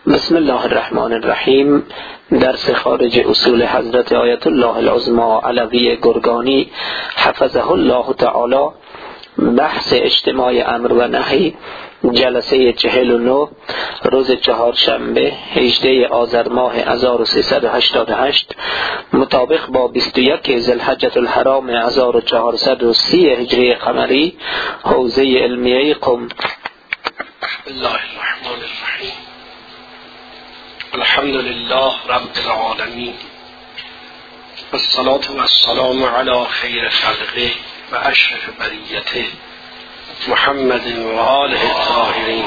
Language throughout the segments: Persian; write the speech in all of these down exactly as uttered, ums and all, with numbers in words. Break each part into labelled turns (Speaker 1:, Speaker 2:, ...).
Speaker 1: بسم الله الرحمن الرحیم. درس خارج اصول حضرت آیت الله العظمی علوی گرگانی حفظه الله تعالی، بحث اجتماع امر و نهی، جلسه چهل و نه، روز چهارشنبه هجده آذر ماه هزار و سیصد و هشتاد و هشت مطابق با بیست و یک ذوالحجة الحرام هزار و چهارصد و سی هجری قمری، حوزه علمیه قم.
Speaker 2: الله الرحمن الرحیم. الحمد لله رب العالمین، والصلاة والسلام علی خیر خلقه و اشرف بریته محمد و آله الطاهرین.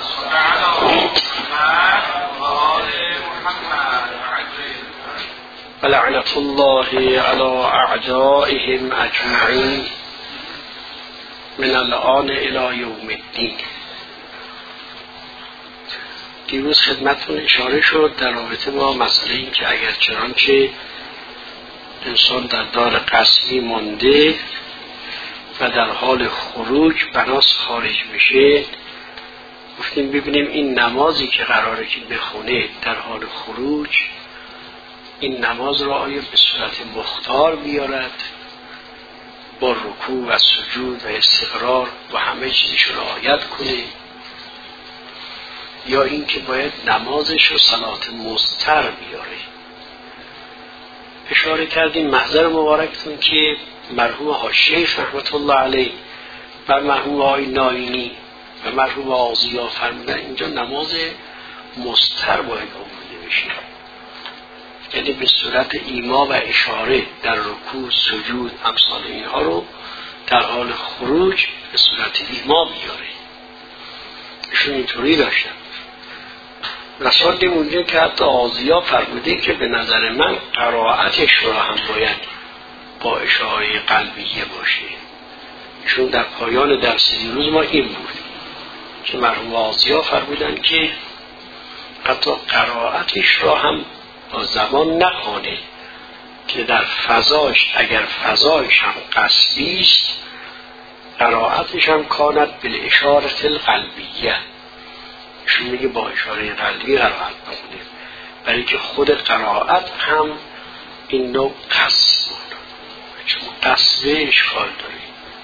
Speaker 2: ولعنة الله علی اعدائهم اجمعین من الآن الی یوم الدین. دیروز خدمتتون اشاره شد در رابطه با مسئله این که اگر چنانچه انسان در دار قصبی مانده و در حال خروج بناس خارج بشه، گفتیم ببینیم این نمازی که قراره که بخونه در حال خروج، این نماز را آیا به صورت مختار بیارد با رکوع و سجود و استقرار و همه چیزش را رعایت کنه، یا این که باید نمازش رو صلات مستر بیاره. اشاره کردیم محضر مبارکتون که مرحوم حاشیه رحمت الله علیه و مرحوم آقای ناینی و مرحوم آزیا فرمودن اینجا نماز مستر باید آورده بشه، یعنی به صورت ایما و اشاره در رکوع سجود امثال اینها رو در حال خروج به صورت ایما بیاره. ایشون اینطوری داشتن. رسال اونجا که حتی آزیا فرموده که به نظر من قرائتش را هم باید با اشاره قلبیه باشه. ایشون در پایان درس دیروز ما این بود که مرحوم آزیا فرمودن که حتی قرائتش را هم با زبان نخوانه، که در فضاش اگر فضاش هم قصبی است قرائتش هم کانت بالاشاره القلبیه. ایشون میگه با اشاره قلبی قرائت بکنه، برای که خود قرائت هم این نوع قصد چون قصده اشکال داره.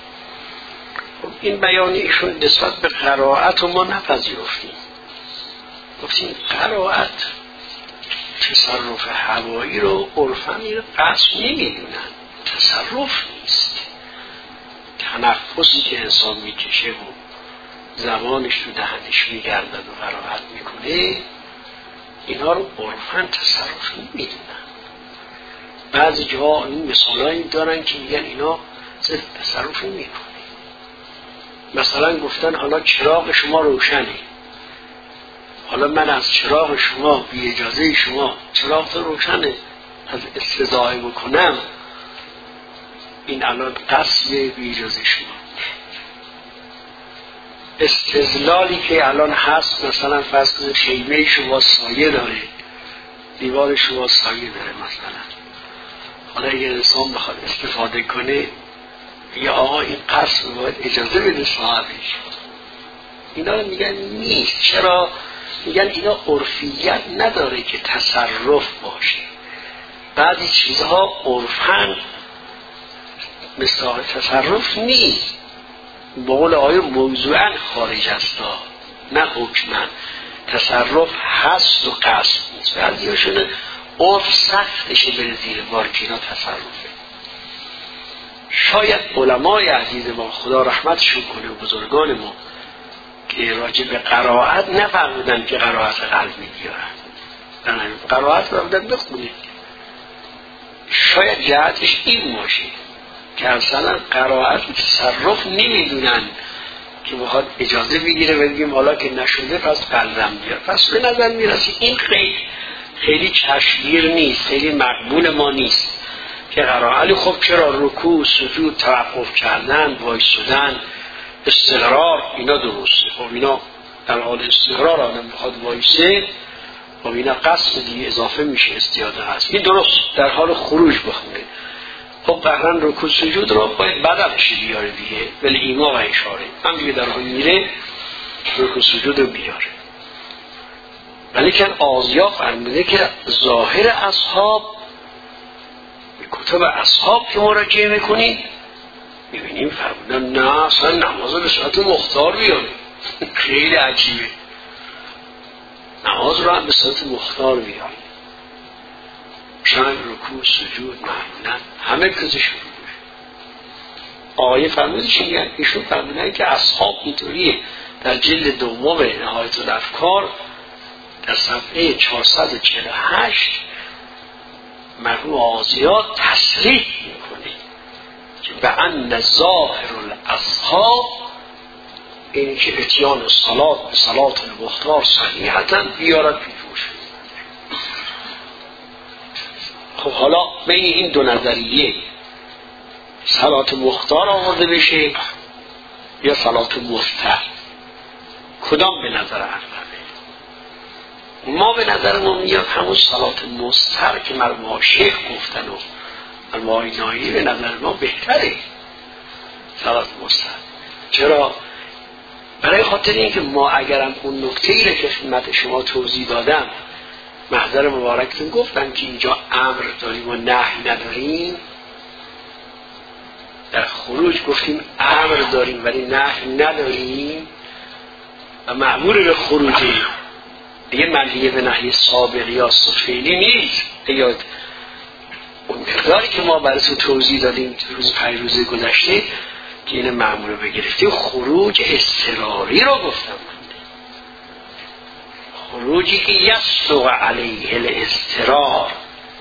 Speaker 2: این بیان ایشون نسبت به قرائت رو ما نپذیرفتیم، گفتیم قرائت تصرف هوایی رو عرفاً قصد نمیدونن، تصرف نیست. تنفسی که انسان میکشه و زبانش تو دهنش میگردد و قرائت میکنه، اینا رو عرفاً تصرف نمیدونن. بعضی جاها این مثالایی دارن که میگن اینا صرف تصرف نمیکنه. مثلا گفتن حالا چراغ شما روشنه، حالا من از چراغ شما بی اجازه شما چراغ تو روشنه از استضاعه بکنم، این الان قصد بی اجازه شما. استظلالی که الان هست، مثلا فرض کنید خیمه شما سایه داره، دیوار شما سایه داره مثلا، حالا اگر انسان بخواد استفاده کنه یا آقا این قصر باید اجازه بده صاحبش، اینا میگن نیست. چرا؟ میگن اینا عرفیت نداره که تصرف باشه. بعضی چیزها عرفاً مثل تصرف نیست، با قول آیه موضوعاً خارج است، نه حکماً. تصرف هست و قصد نیست. بعضی هاشونه عرف سختشه بره زیر بار که اینا تصرفه. شاید علمای عزیز ما خدا رحمتشون کنه و بزرگان ما که راجع به قرائت نفرمودن که قرائت قلبی بیارن، قرائت رو بودن بخونید. شاید جهتش این باشه که اصلا قرائت و تصرف نمیدونن که بخواد اجازه بگیره و بگیم حالا که نشده پس قلبم بیار. پس به نظر میرسه این خیلی خیلی چشمگیر نیست، خیلی مقبول ما نیست که قرائت. خب چرا رکوع سجود توقف کردن، وایسادن، استقرار اینا درسته. خب اینا در حال استقرار آدم بخواد وایسه، خب اینا قصد دیگه اضافه میشه، استیاده هست، این درست. در حال خروج بخونه خب قهرن رکوع سجود رو باید بدلش بیاره دیگه، ولی ایما و اشاره هم دیگه در حال میره رکوع سجود رو بیاره. و ولیکن آزیا فرموده که ظاهر اصحاب، کتب اصحاب که مراجعه میکنید میبینیم فرمودن نه اصلا نماز به صورت مختار بیاریم. خیلی عجیبه، نماز رو هم به صورت مختار بیاریم، شاید رکوع سجود معمولا همه کسی شروع میشه. آیه فرموده چیه؟ ایشون فرمودن که اصحاب اینطوریه. در جلد دوم نهایت الافکار در صفحه چهارصد و چهل و هشت مرحوم آزیا تصریح میکنه که به ان ظاهر الاصحاب این که اتیان صلات به صلات المختار صحیحتا بیارد پیجوش. خب حالا بین این دو نظریه صلات مختار آورده بشه یا صلات مستر، کدام به نظر اغلبه؟ ما به نظرمون میاد همون صلات مستر که مرحوم شیخ گفتن و مرحوم نایی به نظر ما بهتره صلات مستر. چرا؟ برای خاطر اینکه ما اگرم اون نکته‌ای رو که خدمت شما توضیح دادم محضر مبارکتون گفتم که اینجا امر داریم و نهی نداریم، در خروج گفتیم امر داریم ولی نهی نداریم و مأمور به خروجی دیگه منهی به نهی سابق یا فعلی نیست. دیگه اون مقداری که ما براتون توضیح دادیم روز پنج روز گذشته که این مأمور به گرفته خروج اضطراری رو گفتم، خروجی که یسوع علیه الاضطرار،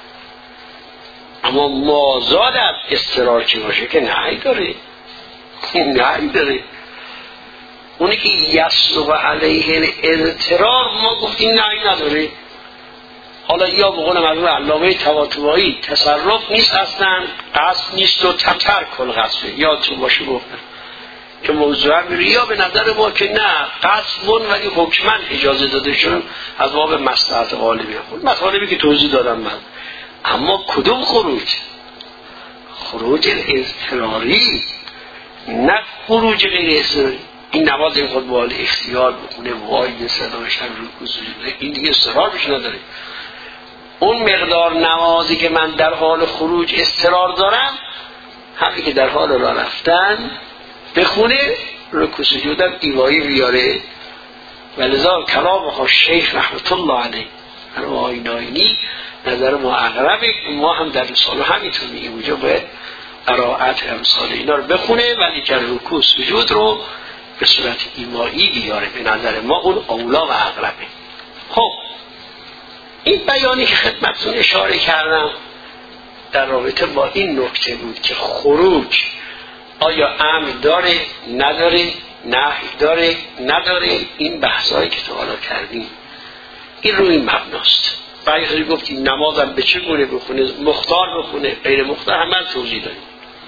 Speaker 2: اما مازاد از اضطرار چی باشه که نهی داره، نهی داره. اونی که یسوع علیه الاضطرار ما گفتیم نهی نداره. حالا یا به قول مرحوم علامه طباطبایی تصرف نیست اصلا، قصد نیست و تتر کل قصده، یادتون باشه گفتم که موضوع میره. یا به نظر ما که نه قصد بون ولی حکما اجازه داده شون از باب مصلحت غالبی خود مطالبی که توضیح دادم من. اما کدوم خروج؟ خروج اضطراری، نه خروج غیر اضطراری. این نماز این خود با اختیار بخونه وای صداش هم رو سجوده، این دیگه اضطرار بشه نداره. اون مقدار نمازی که من در حال خروج اضطرار دارم همین که در حال راه رفتن بخونه رکوع سجودم ایوایی بیاره. ولذا کلام ها شیخ رحمت الله علیه آقای ناینی نظر ما اقربه، ما هم در رساله همینطور میگیم اونجا باید قرائت امثال اینا رو بخونه ولی که رکوع سجود رو به صورت ایمایی بیاره. به نظر ما اون اولا و اقربه. خب این بیانی که خدمتتون اشاره کردم در رابطه با این نکته بود که خروج آیا امر داره نداره، نهی داره نداره، این بحثایی که تا حالا کردیم این روی این مبناست. بعضی گفتیم نمازم به چه گونه بخونه، مختار بخونه غیر مختار، همه توضیح داریم.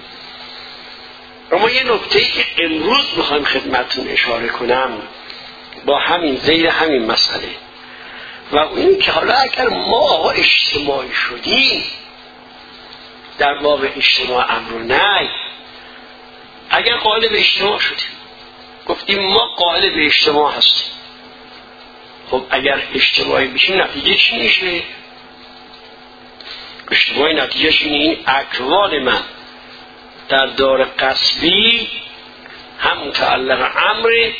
Speaker 2: اما یه نکته‌ای که امروز میخوایم خدمتتون اشاره کنم با همین زیر همین مسئله و این که حالا اگر ما اجتماعی شدیم در باب اجتماع امر و نهی، اگر قائل به اجتماع شدیم گفتیم ما قائل به اجتماع هستیم، خب اگر اجتماعی بشیم نتیجه چی میشه؟ اجتماعی نتیجه اینه این اقوال من در دار قصبی هم متعلق امر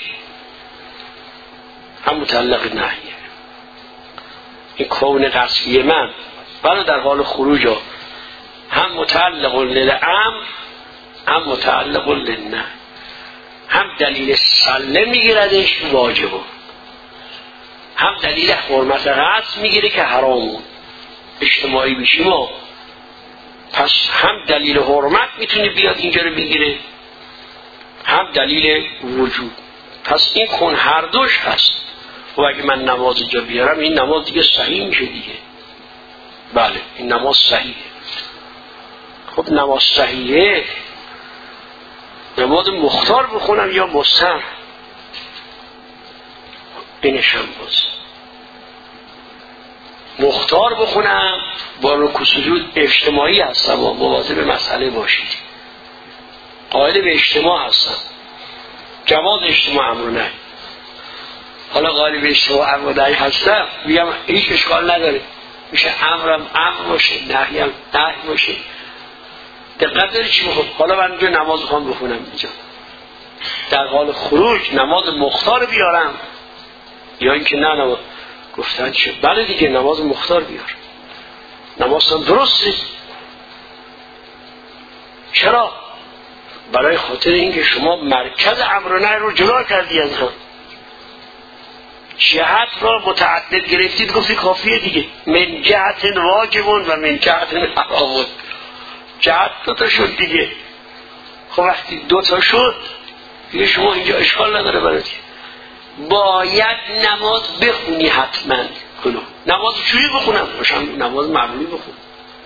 Speaker 2: هم متعلق نهیه. این کون قصبی من برای در حال خروج هم متعلق للامر هم متعلق للنهی، هم دلیل سله میگیردش واجبه، هم دلیل حرمت قصد میگیره که حرامه اجتماعی بشیم و پس هم دلیل حرمت میتونه بیاد اینجا رو بگیره هم دلیل وجود. پس این کن هر دوش هست. و اگه من نماز اینجا بیارم این نماز دیگه صحیح میشه دیگه. بله این نماز صحیحه. خب نماز صحیحه، نماز مختار بخونم یا مستر؟ اینش هم باز مختار بخونم با رکوع سجود اجتماعی هستم و مواظب مسئله باشید، قائل به اجتماع هستم، جواز اجتماع امر نهی. حالا غالب اشتباه عمودی هستم میگم هیچ اشکال نداره، میشه امرم امر باشه، نهیم نهی باشه. دقت داری چی میخوام؟ حالا من اینجا نماز میخوام بخونم، اینجا در حال خروج نماز مختار بیارم یا اینکه نه نماز گفتن چه؟ بله دیگه نماز مختار بیار، نماز هم درسته. چرا؟ برای خاطر اینکه شما مرکز امر و نهی رو جدا کردی از هم، جهت را متعدد گرفتید، گفتی کافیه دیگه. من جهت واجبون و من جهت حرامون، جهت دو تا شد دیگه. خب وقتی دو تا شد دیگه شما اینجا اشکال نداره برای باید نماز بخونی حتما. کنو نماز چوری بخونم باشم، نماز معمولی بخون.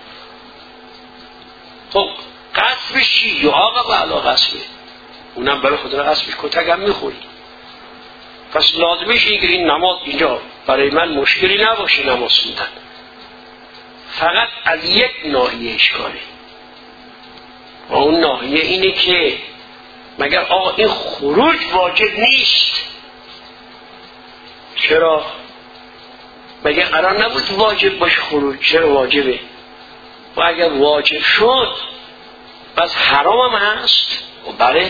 Speaker 2: خب قصبش چی؟ یا آقا علا قصبه، اونم برای خود را قصبش کتگم میخوری. پس لازمش اینه که این نماز اینجا برای من مشکلی نباشه نماز خوندن، فقط از یک ناحیه اشکاله و اون ناحیه اینه که مگر آقا این خروج واجب نیست؟ چرا؟ مگر قرار نبود واجب باشه خروج؟ چرا واجبه؟ و اگر واجب شد بس حرام هم هست؟ و بله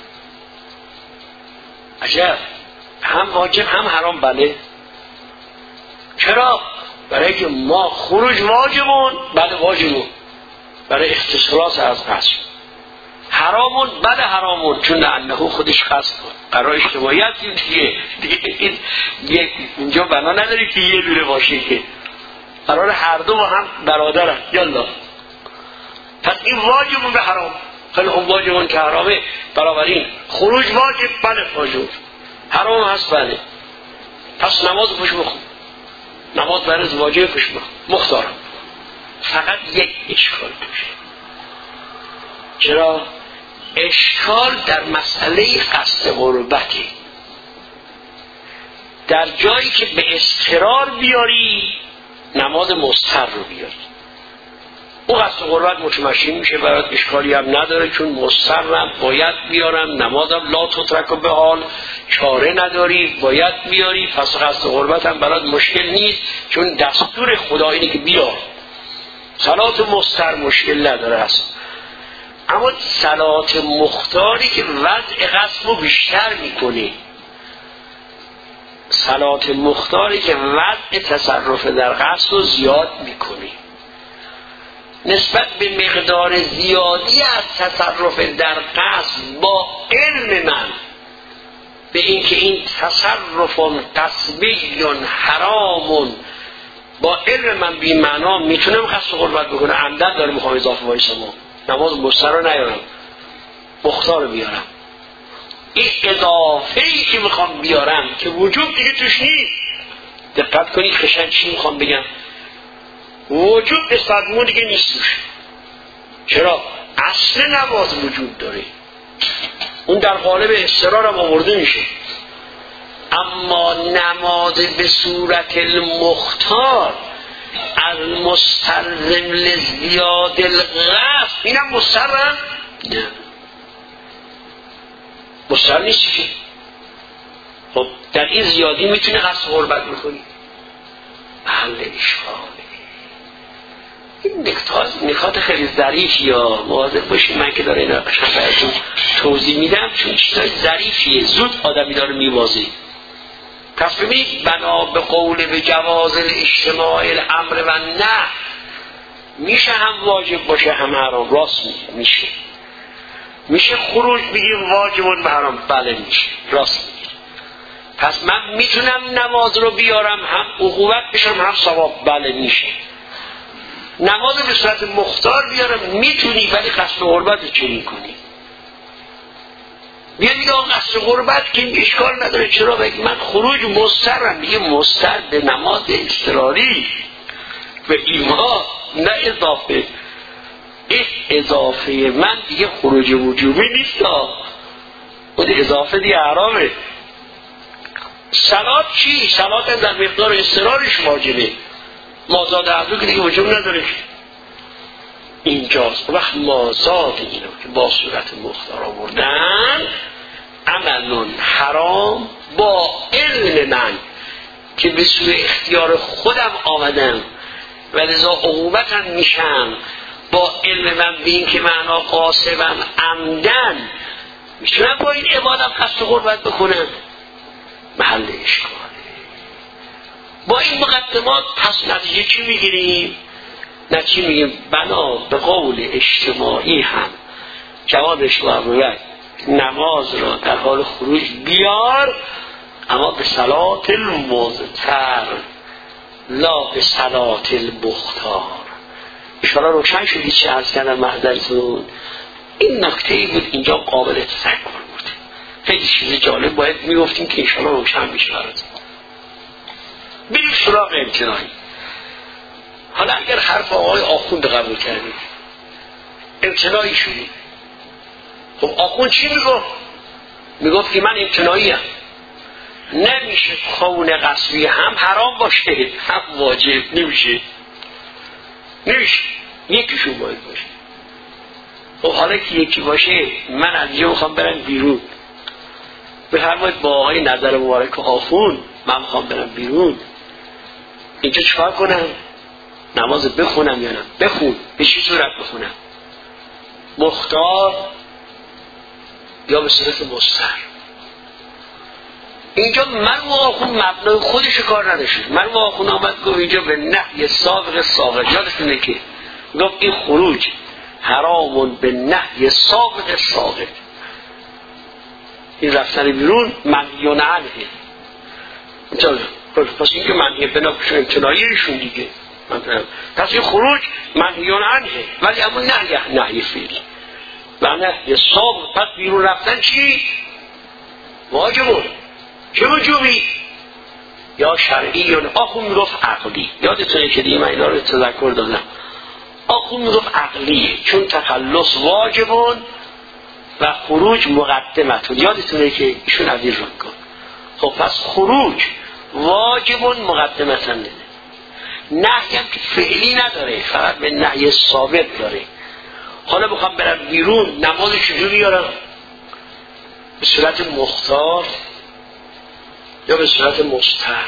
Speaker 2: عجب، هم واجب هم حرام. بله چرا؟ برای که ما خروج واجبون، بله واجبون برای اختصاص از قصد، حرامون بله حرامون چون لعنه خودش قصد قرار اشتباهیت دیگه دیگه این اینجا بنا نداری که یه دونه باشه، که قرار هر دو با هم برادرن. یالا پس این واجبون به حرام، خیلی هم واجبون که حرامه، بنابراین خروج واجب بله واجب، حرام هست بله. پس نماز پوش بخون، نماز برای واجب پوش بخون مختارم. فقط یک اشکال داشت. چرا؟ اشکال در مسئله قصد قربته. در جایی که به اضطرار بیاری نماز مضطر رو بیاری، اون قصد قربت متمشین میشه، برات اشکالی هم نداره چون مضطرم باید بیارم، نمازم لا تترک به حال، چاره نداری باید بیاری. پس قصد قربت هم برات مشکل نیست چون دستور خدا اینه که بیار. صلات مضطر مشکل نداره اصلا. اما صلات مختاری که وضع قصد رو بیشتر میکنه، صلات مختاری که وضع تصرف در قصد رو زیاد میکنه، نسبت به مقدار زیادی از تصرف در قصد با علم من به اینکه این تصرف قصبی حرام، با علم من بی معنا میتونم قصد قربت بکنم، عمدن داره میخوام اضافه وایسم نماز مستر رو نیارم مختار رو بیارم. این اضافه ای که میخوام بیارم که وجود دیگه توش نیست. دقت کنید خشن چی میخوام بگم، وجود استدمون دیگه نیست توش. چرا؟ اصل نماز وجود داره، اون در قالب اضطرار هم آورده میشه، اما نماز به صورت المختار از مستلزم لزیاد الغصب اینم مسترم؟ نه مستر نیست که. خب در این زیادی میتونه قصد قربت میکنی، محل اشکاله. این نکات نکات خیلی ظریفی یا مواظب باشید، من که داره اینا قشنگ براتون توضیح میدم چون چیزای ظریفیه، زود آدمی داره میوازه. پس ببینید بنا به قول به جواز الاجتماع الامر و نه میشه هم واجب باشه هم حرام. راست میگه میشه. میشه خروج بگیم واجب و حرام، بله میشه، راست میگه. پس من میتونم نماز رو بیارم هم عقوبت بشم هم ثواب، بله میشه. نماز به صورت مختار بیارم میتونی، ولی قصد قربت رو چه میکنی؟ بیا دیگه آن قصد قربت که اشکال نداره. چرا؟ بگی من خروج مسترم، میگه مستر به نماز اضطراری به ایمان نه اضافه. این اضافه من دیگه خروج وجوبی نیست، اون اضافه دیگه حرامه. صلات چی؟ صلات در مقدار اضطرارش واجبه، مازاد عدو که دیگه وجوب نداره. اینجاست وقت مازاد اینو که با صورت مختار آوردن عمل حرام با علم من که به سوی اختیار خودم آمدم و لذا عقوبتم میشم، با علم من به این که معنا قاصدم عمدن میتونم با این عبادت قصد قربت بکنم، محل اشکاله. با این مقدمات پس نتیجه چی میگیریم؟ نتیجه میگیم بنا به قول اجتماعی هم جوابش باید نماز را در حال خروج بیار، اما به صلات المضطر لا به صلات المختار. اشاره روشن شدی چه عرض کردم محضرتون؟ این نکته ای بود اینجا قابل تذکر بود. خیلی چیز جالب باید میگفتیم که اشاره روشن میشه براتون. بریم سراغ امتناعی. حالا اگر حرف آقای آخوند قبول کردید امتناعی شدید، خب آخوند چی میگفت؟ میگفت که من امتناعی هم نمیشه کون قصبی هم حرام باشه هم واجب نمیشه نمیشه یکیشون باید باشه. خب حالا که یکی باشه من از اینجا میخوام برم بیرون، بفرمایید با آقای نظر مبارک آخوند من میخوام برم بیرون، اینجا چکار کنم؟ نماز بخونم یا نه؟ بخون. به چی صورت بخونم؟ مختار یا به صورت مضطر؟ اینجا مرحوم آخوند مبنای خودش کار نداشت. مرحوم آخوند آمد گفت اینجا به نهی سابق سابق، یادتونه که گفت این خروج حرامون به نهی سابق سابق، این رفتن بیرون منهی عنه. پس این که منهی بنابراین امتناعی ایشون دیگه، پس این خروج منهی عنه ولی اما نهی نهی فعلی و نهی سابق. پس بیرون رفتن چی؟ واجبون. چه وجوبی؟ یا شرعی یا نه. آخوند میگفت عقلی. یادتونه که دیگه من اینا رو تذکر دادم. آخوند میگفت عقلیه چون تخلص واجبون و خروج مقدمتون. یادتونه که ایشون عبیر رو کن. خب پس خروج واجبون مقدمتن نه. نهی هم که فعلی نداره، فقط به نهی ثابت داره. حالا بخوام برم بیرون نماز چجوری بیارم؟ به صورت مختار یا به صورت مضطر؟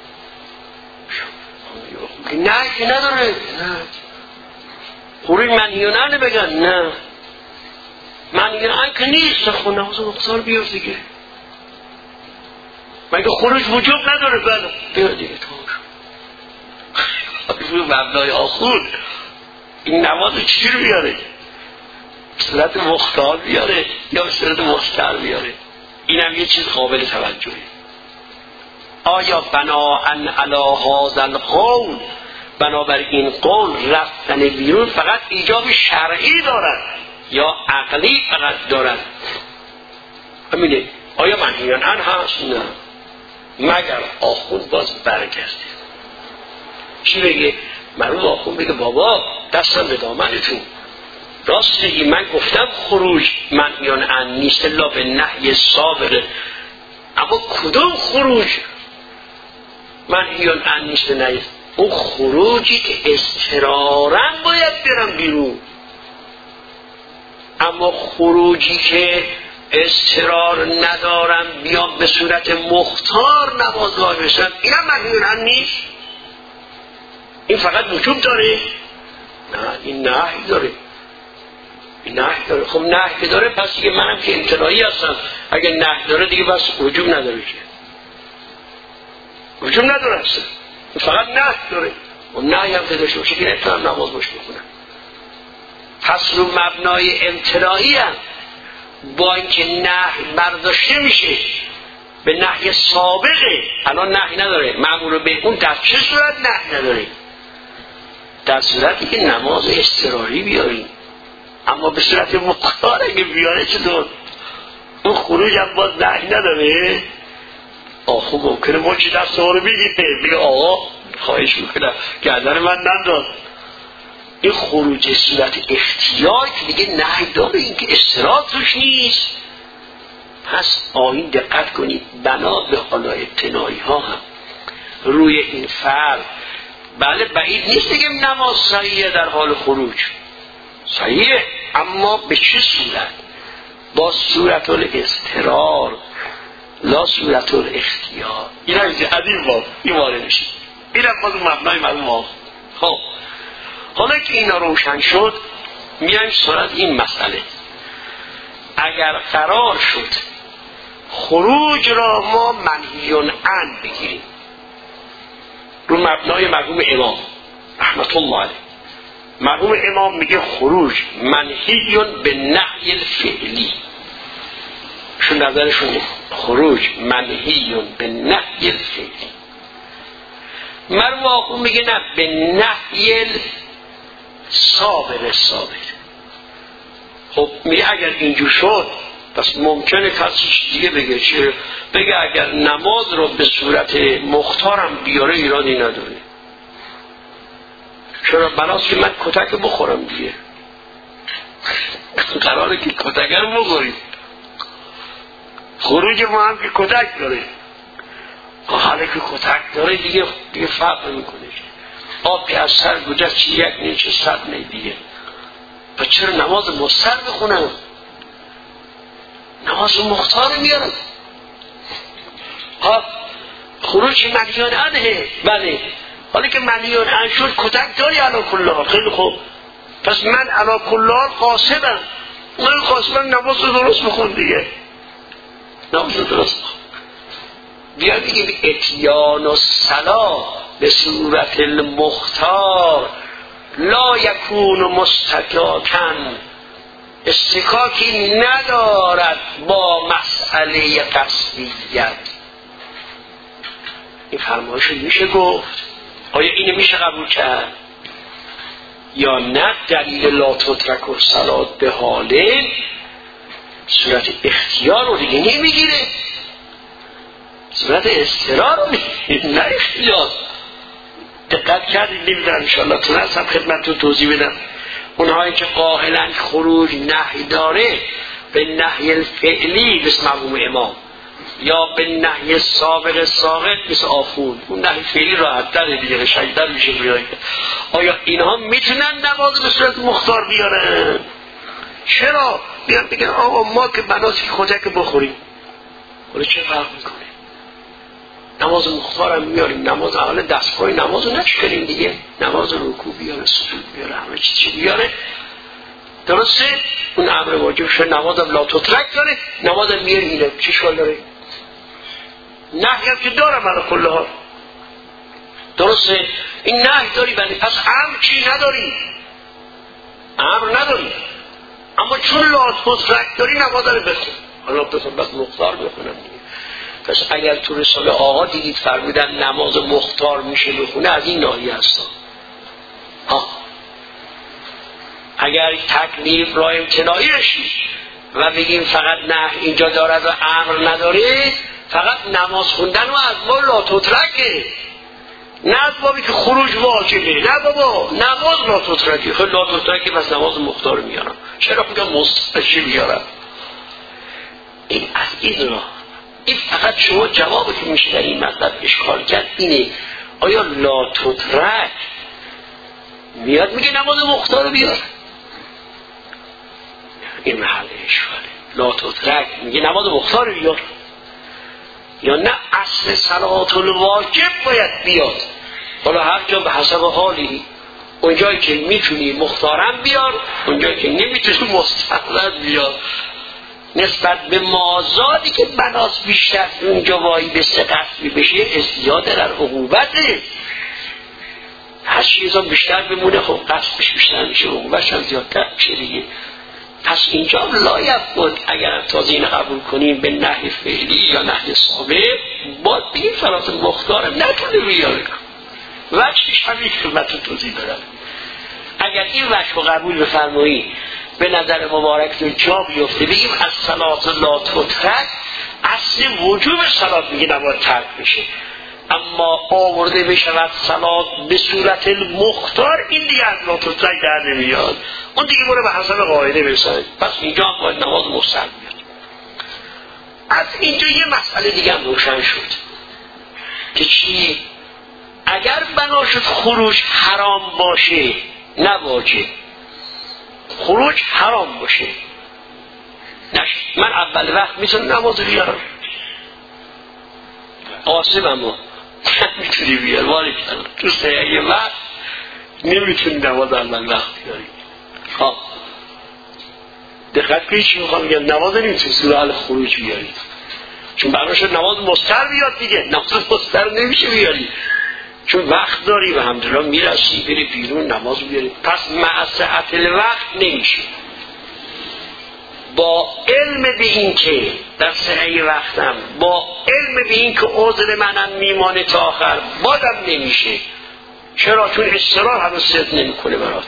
Speaker 2: نه که نداره. نه خروج منهی عنه بگن نه منهی عنه که نیست. خب نماز مختار بیار دیگه. مگه خروج وجوب نداره؟ بله بیار دیگه. تو مبنای آخوند این نماز چجوری بیاره؟ به صورت مختار بیاره یا به صورت مضطر بیاره؟ اینم یه چیز قابل توجهه. آیا بناءً علی هذا القول، بنابر این قول رفتن بیرون فقط ایجاب شرعی دارد یا عقلی فقط دارد؟ همینه. آیا منهی عنه هست؟ نه. مگر آخوند باز برگرده چی بگه؟ مرحوم آخوند بگه بابا دستم به دامنتون، راست بگی من گفتم خروج منهی عنه نیست الا به نهی سابق، اما کدوم خروج منهی عنه نیست؟ نه اون خروجی که اضطرارا باید برم بیرون. اما خروجی که اضطرار ندارم بیام به صورت مختار نماز واجب بشم، اینم منهی عنه نیست. این فقط وجوب داره؟ نه این نهی داره. این نهی داره. خب نهی که داره پس دیگه منم که امتناعی هستم. اگه نهی داره دیگه بس وجوب نداره که وجوب نداره هستم. فقط نهی داره. و نهی هم که داشته باشه که نتونم نماز باش بخونم. پس رو مبنای امتناعی هم با اینکه نهی برداشته میشه به نهی سابقه، الان نهی نداره، معمول به اون در چه صورت نهی نداره؟ در صورتی که نماز اضطراری بیاریم. اما به صورت مختار اگه بیاره چطور؟ اون خروج هم باز نهی نداره. آخو ممکنه ما چی دست ها رو بگیره بگه آقا خواهش میکنم گردن من ننداز. این خروج صورت اختیار که دیگه نهی داره، این که اضطرار توش نیست. پس آیین دقت کنید بنا به حالا ابتنایی ها هم روی این فرق بله بعید نیست دیگه نماز صحیحه در حال خروج صحیحه، اما به چه صورت؟ با صورت الاضطرار لا صورت الاختیار. این هم از این باب این وارد میشه. این هم باز مبنای معلوم. خب حالا که اینا روشن شد میایم سراغ این مسئله. اگر قرار شد خروج را ما منهیون عن بگیریم رو مبنای مرحوم امام رحمت الله علیه، مرحوم امام میگه خروج منهیون به نهی الفعلی، شون نظرشونه خروج منهیون به نهی الفعلی. مرحوم آخون میگه نه به نهی السابق سابق. خب میگه اگر اینجور شد پس ممکنه کسی دیگه بگه چه بگه اگر نماز رو به صورت مختارم بیاره ایرادی نداره، چرا بناست که من کتک بخورم دیگه قراره که کتک رو بخوریم، خروج ما هم که کتک داره، حالا که کتک داره دیگه دیگه فرق نمیکنه، آب که از سر گذشت چی یک نیچه صد نی دیگه. و چرا نماز مستر بخونم؟ نماز مختار میارم. ها خروج منهیان عنه. بله حالا که منهیان عنه شد کتک داری علی کل حال. خیلی خوب، پس من علی کل حال قاصدم، من قاصدم نماز رو درست بخون دیگه، نماز رو درست بخون. بیا دیگه اتیان و صلاح به صورت المختار لا یکون مستکاکن، استکاکی ندارد با مسئله قصدیت. این فرمایش میشه گفت؟ آیا اینو میشه قبول کرد یا نه؟ دلیل لا تترک الصلاة به حاله صورت اختیار رو دیگه نمیگیره، صورت اضطرار رو میگیره، نه اختیار. دقت کردید؟ نمیدونم انشاءالله تونستم خدمتتون توضیح بدم. اونهایی که قائلن خروج نهی داره به نهی الفعلی مثل مرحوم امام یا به نهی سابق ساقط مثل آخوند، اون نهی فعلی راحت تره دیگه، شدیدتر میشه بیایی. آیا اینها میتونن نماز به صورت مختار بیارن؟ چرا؟ بیان بگن آقا ما که بناسی کتک بخوریم، ولی چه فرق میکنه؟ نماز مختار هم میاریم، نماز اول دستگاه نماز رو نچکنیم دیگه، نماز رکوع بیاره، سجود بیاره، همه چیزی بیاره، درسته؟ اون امر واجب شد. نماز هم لا تترک داره، نماز هم میاره اینه، چه شکل داره؟ نهی هم که دارم علی کل حال، درسته؟ این نهی داری بنده، پس امر چی نداری؟ امر نداری، اما چون لا تترک داری نماز رو بخون. حالا بخون بس مختار بخونم دیگه. پس اگر تو رساله آقا دیدید فرمودن نماز مختار میشه بخونه، از این ناحیه هستن. ها اگر تکلیف را امتناعی رشید و بگیم فقط نه اینجا دارد و امر نداره، فقط نماز خوندن و از باب لا تترکه، نه از بابی که خروج واجبه. نه بابا نماز لا تترکه، خیلی لا تترکه بس نماز مختار میارم. چرا میگم مستشی میارم؟ این از این را این فقط شما جوابی که میشه در این مطلب اشکال کرد اینه، آیا لا تترک میاد میگه نماز مختار بیار؟ این محل اشکاله. لا تترک میگه نماز مختار بیار، یا نه اصل صلات الواجب باید بیاد؟ حالا هر جا به حسب حالی، اونجایی که میتونی مختارم بیار، اونجایی که نمیتونی مستقلت بیار. نسبت به مازادی که بناس بیشتر اونجا وایی به سه قصبی بشه ازدیاد در عقوبته. هر چیزا بیشتر بمونه خب قصبش بیشتر میشه، عقوبش هم زیادتر میشه دیگه. پس اینجا لایق بود اگر تازه این قبول کنیم به نهی فعلی یا نهی سابق، باید بگیم صلات مختار نتونه بیاره. وجهش همین خدمت توضیح دارم. اگر این وجه رو قبول بفرمایید به نظر مبارک جا بیفته، بگیم از صلات لا تترک اصل وجوب صلات میگه نباید ترک بشه، اما آورده بشود صلات به صورت المختار، این دیگه از لا تترک در نمیاد، اون دیگه بره به حسب قاعده برسه. پس اینجا هم باید نماز مستقل بیاد. از اینجا یه مسئله دیگه هم روشن شد که چی؟ اگر بنا شد خروج حرام باشه، نه واجب، خروج حرام باشه، نش... من اول وقت میتونم نماز بیارم قاسم اما میتونی بیار واری کنم تو سه وقت نمیتونی نماز اول وقت بیاری. خب دقت کنید چی میخوام بگم، نماز نمیتونی سوره الخروج بیاری چون برنامه نماز مستر بیاد دیگه، نماز مستر نمیشه بیاری چون وقت داری و الحمدلله میرسی بری بیرون نماز بیاری. پس مع سعت الوقت نمیشه. با علم به این که در سعی وقتم، با علم به این که عذر منم میمانه تا آخر، بازم نمیشه. چرا؟ چون اصرار هم صدق نمیکنه برات.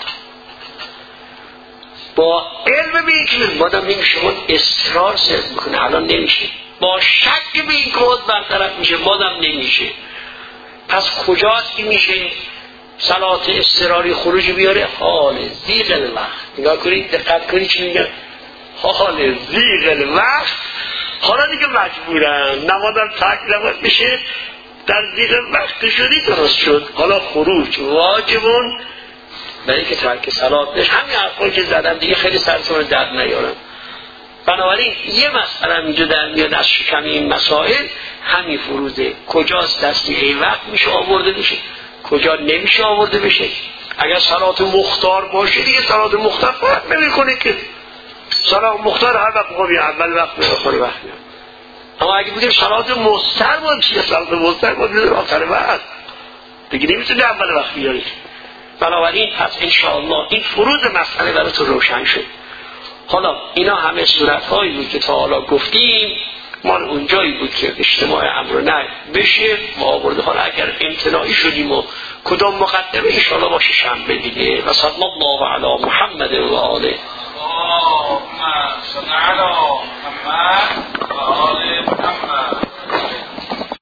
Speaker 2: با علم به این که بازم نمیشه، اون اصرار صدق میکنه الان نمیشه. با شک به این که عذر برطرف میشه، بازم نمیشه. پس کجاست که میشه صلات اضطراری خروج بیاره؟ حال ضیق الوقت. نگاه کنید، دقت کنید چی میگن، حال ضیق الوقت. حالا دیگه مجبورن نمازم ترک نباید بشه، در ضیق وقت شدی درست شد، حالا خروج واجبون برای که ترک صلات بشه. همین حرفایی که زدم دیگه خیلی سرتون رو درد نیارم. بنابراین یه مسئله اینجا در میاد از شکم این مسائل، همین فروزه کجاست دستی ای وقت میشه آورده بشه، کجا نمیشه آورده بشه. اگر صلات مختار باشه دیگه صلات مختار فرق نمیکنه که صلات مختار هر وقت بخوری اول وقت بخوری وقت میاد. اما اگه بودیم صلات مستر باشه، صلات مستر باشه آخر وقت دیگه نمیتونی اول وقت بیاری. بنابراین پس انشاءالله این فروز مسئله براتون روشن شد. حالا اینا همه صورت‌هایی بود که تا حالا گفتیم، مال اونجایی بود که اجتماع امر و نهی بشه ما آورده. حالا اگر امتناعی شدیم و کدام مقدمه انشاءالله باشه شنبه دیگه. و صلی الله علی محمد و آله.
Speaker 3: اللهم صل علی محمد و آل محمد.